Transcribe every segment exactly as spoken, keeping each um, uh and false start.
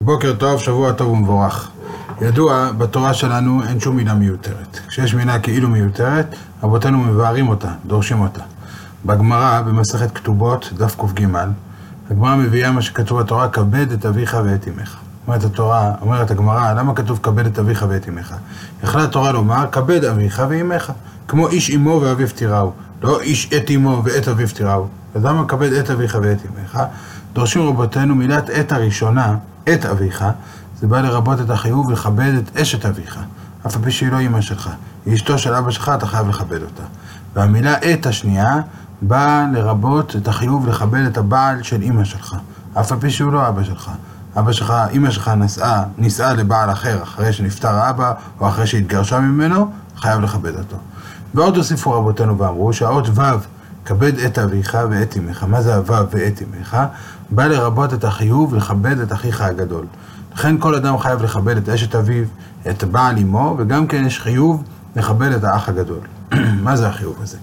בוקר טוב, שבוע טוב ומבורך. ידוע, בתורה שלנו אין שום מילה מיותרת. כשיש מילה כאילו מיותרת, רבותינו מבארים אותה, דורשים אותה. בגמרא, במסכת כתובות, דף ק"ג, הגמרא מביאה מה שכתוב בתורה, כבד את אביך ואת אמך. אומרת התורה, אומרת הגמרא, למה כתוב כבד את אביך ואת אמך? יכלה התורה לומר, כבד אביך ואמך, כמו איש אמו ואביו תיראו, לא איש את אמו ואת אביו תיראו. אז למה כבד את אביך ואת אמך? דורשים רבותינו מילת את הראשונה, את אביך, זה בא לרבות את החיוב לכבד את אשת אביך, אף על פי שהיא לא אמא שלך, היא אשתו של אבא שלך, אתה חייב לכבד אותה. והמילה את השנייה באה לרבות את החיוב לכבד את הבעל של אמא שלך, אף על פי שהוא לא אבא שלך. אבא שלך, אמא שלך נסעה, נישאה לבעל אחר אחרי שנפטר האבא או אחרי שהתגרשה ממנו, חייב לכבד אותו. ועוד הוסיפו רבותינו ואמרו שהאות ו' כבד את אביך ואת אמך. מה זה הו' ואת אמך? בא לרבות את החיוב לכבד את אחיך הגדול. לכן כל אדם חייב לכבד את אשת אביו, את בעל אמו, וגם כן יש חיוב לכבד את האח הגדול. מה זה החיוב הזה?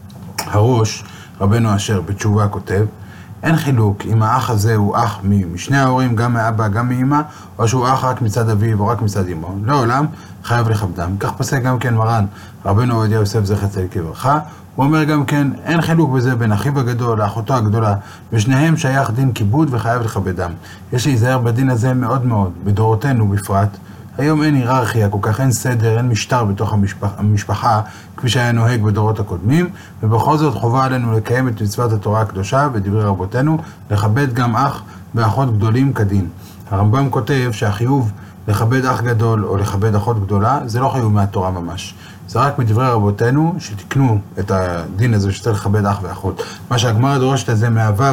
הראש, רבנו אשר בתשובה כותב, אין חילוק אם האח הזה הוא אח משני ההורים, גם מאבא, גם מאמא, או שהוא אח רק מצד אביו או רק מצד אמו. לעולם חייב לכבדם. כך פסק גם כן מרן, רבנו עובדיה יוסף זכר צדיק לברכה. הוא אומר גם כן, אין חילוק בזה בין אחיו הגדול לאחותו הגדולה, ושניהם שייך דין כיבוד וחייב לכבדם. יש להיזהר בדין הזה מאוד מאוד, בדורותינו בפרט. היום אין היררכיה, כל כך אין סדר, אין משטר בתוך המשפחה, המשפחה, כפי שהיה נוהג בדורות הקודמים, ובכל זאת חובה עלינו לקיים את מצוות התורה הקדושה ודברי רבותינו, לכבד גם אח ואחות גדולים כדין. הרמב"ם כותב שהחיוב לכבד אח גדול או לכבד אחות גדולה, זה לא חיוב מהתורה ממש. זה רק מדברי רבותינו שתקנו את הדין הזה שצריך לכבד אח ואחות. מה שהגמרא דורשת את זה מהו"ב,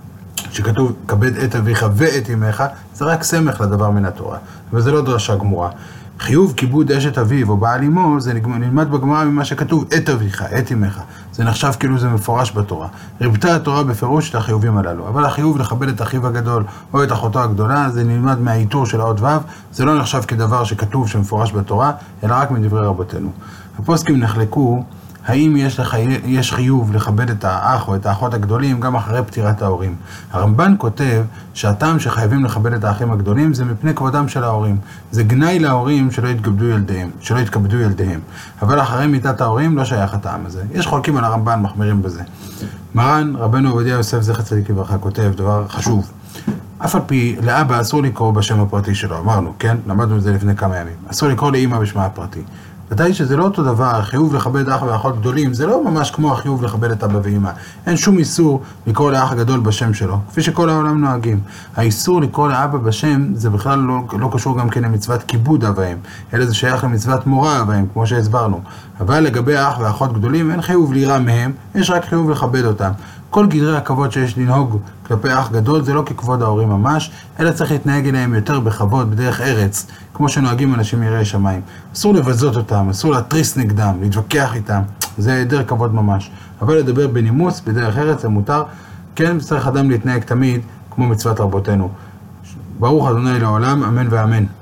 שכתוב כבד את אביך ואת אמך, זה רק סמך לדבר מן התורה, וזה לא דרשה גמורה. חיוב כיבוד אשת אביו או בעל אמו, זה נלמד בגמרא ממה שכתוב את אביך, את אמך. זה נחשב כאילו זה מפורש בתורה. ריבתה התורה בפירוש את החיובים הללו, אבל החיוב לכבד את אחיו הגדול או את אחותו הגדולה, זה נלמד מהעיטור של האות ו', זה לא נחשב כדבר שכתוב שמפורש בתורה, אלא רק מדברי רבותינו. הפוסקים נחלקו האם יש, לח... יש חיוב לכבד את האח או את האחות הגדולים גם אחרי פטירת ההורים. הרמב"ן כותב שהטעם שחייבים לכבד את האחים הגדולים זה מפני כבודם של ההורים. זה גנאי להורים שלא יתכבדו ילדיהם, שלא יתכבדו ילדיהם. אבל אחרי מיתת ההורים לא שייך הטעם הזה. יש חולקים על הרמב"ן מחמירים בזה. מרן, רבנו עובדיה יוסף זכר צדיק לברכה, כותב דבר חשוב. אף על פי לאבא אסור לקרוא בשם הפרטי שלו, אמרנו, כן? למדנו את זה לפני כמה ימים. אסור לקרוא לאמא בשמה הפרטי. ודאי שזה לא אותו דבר, החיוב לכבד אח ואחות גדולים, זה לא ממש כמו החיוב לכבד את אבא ואמא. אין שום איסור לקרוא לאח הגדול בשם שלו, כפי שכל העולם נוהגים. האיסור לקרוא לאבא בשם, זה בכלל לא, לא קשור גם כן למצוות כיבוד אביהם, אלא זה שייך למצוות מורה אביהם, כמו שהסברנו. אבל לגבי אח ואחות גדולים, אין חיוב ליראה מהם, יש רק חיוב לכבד אותם. כל גדרי הכבוד שיש לנהוג כלפי אח גדול זה לא ככבוד ההורים ממש, אלא צריך להתנהג אליהם יותר בכבוד, בדרך ארץ, כמו שנוהגים אנשים יראי שמיים. אסור לבזות אותם, אסור להתריס נגדם, להתווכח איתם, זה היעדר כבוד ממש. אבל לדבר בנימוס, בדרך ארץ, זה מותר, כן צריך אדם להתנהג תמיד כמו מצוות רבותינו. ברוך ה' לעולם, אמן ואמן.